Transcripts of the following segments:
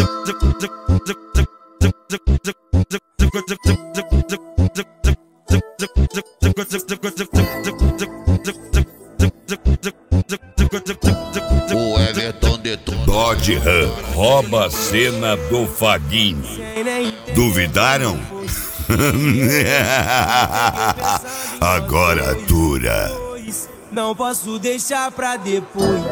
O Everton detona. Dodge Ram rouba a cena do Vaguinho. Duvidaram? Agora dura. Não posso deixar pra depois.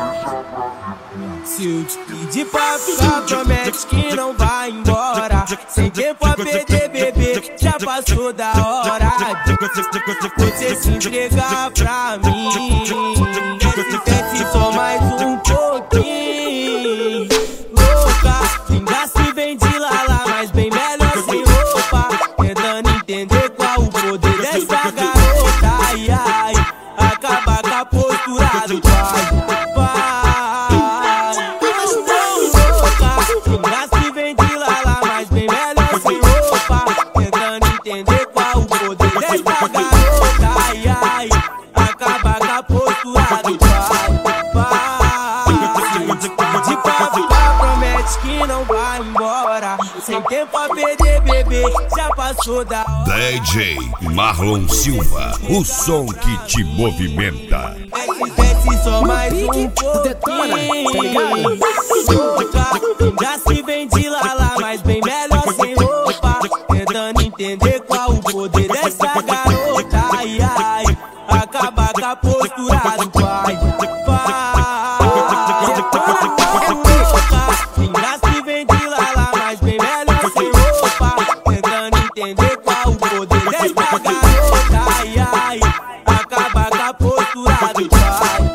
Se eu te pedir pra ficar, promete que não vai embora. Sem tempo a perder, bebê, já passou da hora de você se entregar pra mim. Desce só mais um pouquinho. Louca, sem graça e vem de lala, mas bem melhor sem roupa. Tentando entender qual o poder dessa garota. Ai, ai, acaba com a postura do pai. Sem graça e vem de lala, mas bem melhor sem roupa. Tentando entender qual o poder dessa garota. Ai, ai, acaba com a postura do pai. De pra ficar, promete que não vai embora. Sem tempo a perder, bebê, já passou da hora. DJ Marlon Silva, o som que te movimenta. Desce só mais um pouquinho. Já se vem de lala, mas bem melhor sem roupa. Tentando entender qual o poder dessa garota. Ai, ai, acaba com a postura do pai. Sem graça e vem de lala, mas bem melhor sem roupa. Tentando entender qual o poder dessa garota. Ai, ai, acaba com a postura do pai.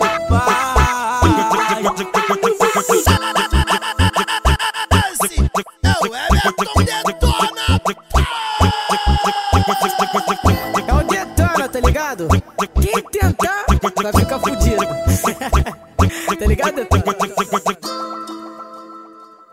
É o Detona, tá ligado? Quem tentar vai ficar fudido. Tá ligado?